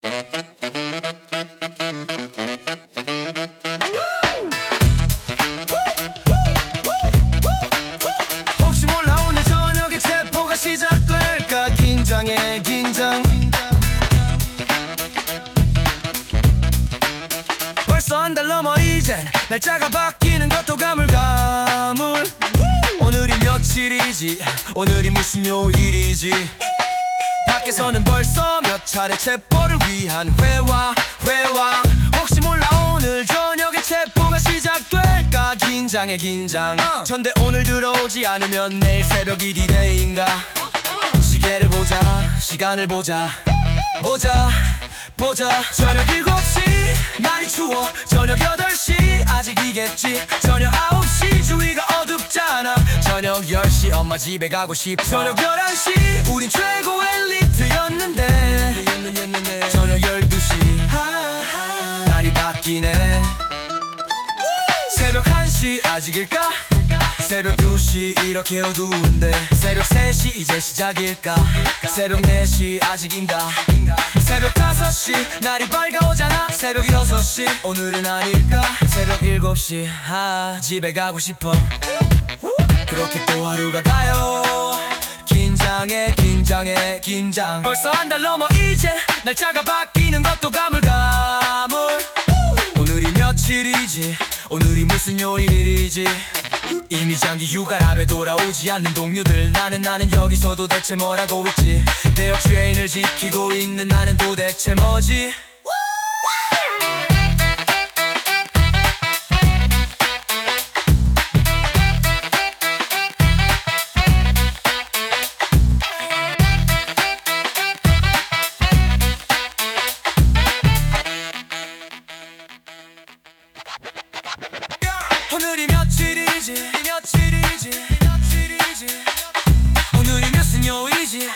혹시 몰라 오늘 저녁에 체포가 시작될까. 긴장해 긴장. 벌써 한 달 넘어 이젠 날짜가 바뀌는 것도 가물가물. 오늘이 며칠이지, 오늘이 무슨 요일이지. 밖에서는 벌써 몇 차례 체포를 위한 회화. 혹시 몰라 오늘 저녁에 체포가 시작될까. 긴장해 긴장. 전대 오늘 들어오지 않으면 내일 새벽이 디데이인가. 시계를 보자, 시간을 보자. 저녁 7시 날이 추워. 저녁 8시 아직이겠지. 저녁 9시 주위가 어둡잖아. 저녁 10시 엄마 집에 가고 싶어. 저녁 11시 우린 최고 엘리트였는데. 저녁 12시 날이 바뀌네. 새벽 1시 아직일까. 새벽 2시 이렇게 어두운데. 새벽 3시 이제 시작일까. 새벽 4시 아직인가. 새벽 5시 날이 밝아오잖아. 새벽 6시 오늘은 아닐까. 새벽 7시 집에 가고 싶어. 그렇게 또 하루가 가요. 긴장해 긴장. 벌써 한 달 넘어 이제 날짜가 바뀌는 것도 가물가물. 오늘이 며칠이지, 오늘이 무슨 요일이지. 이미 장기 휴가라며 돌아오지 않는 동료들. 나는 여기서 도대체 뭘 하고 있지. 대역 주행을 지키고 있는 나는 도대체 뭐지. 오늘이 며칠이지. 오늘이 무슨 요일이지.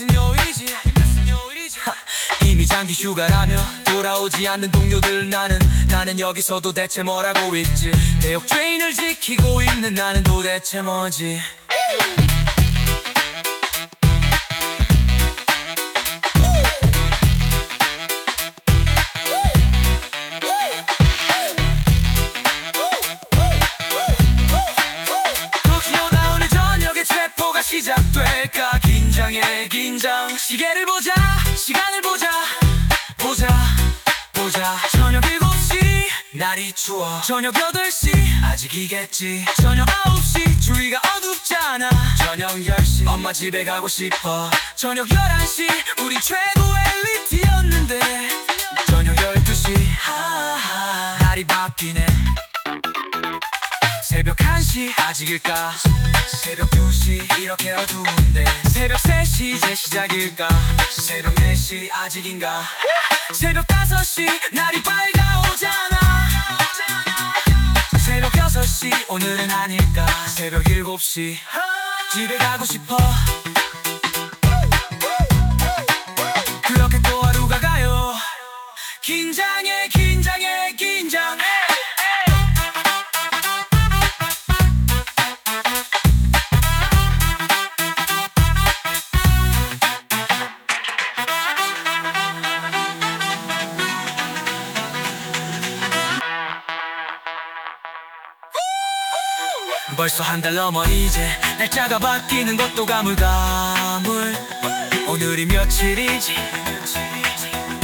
이미 장기 휴가라며 돌아오지 않는 동료들. 나는 여기서 도대체 뭘 하고 있지. 대역 트레인을 지키고 있는 나는 도대체 뭐지. 시작될까. 긴장해 긴장. 시계를 보자, 시간을 보자. 저녁 7시 날이 추워. 저녁 8시 아직이겠지. 저녁 9시 주위가 어둡잖아. 저녁 10시 엄마 집에 가고 싶어. 저녁 11시 우리 최고 엘리트였는데. 저녁 12시 날이 바뀌네. 새벽 1시 아직일까. 새벽 2시 이렇게 어두운데. 새벽 3시 이제 시작일까. 새벽 4시 아직인가. 새벽 5시 날이 밝아오잖아. 새벽 6시 오늘은 아닐까. 새벽 7시 집에 가고 싶어. 그렇게 또 하루가 가요. 긴장해 긴장. 벌써 한 달 넘어 이제 날짜가 바뀌는 것도 가물가물. 오늘이 며칠이지,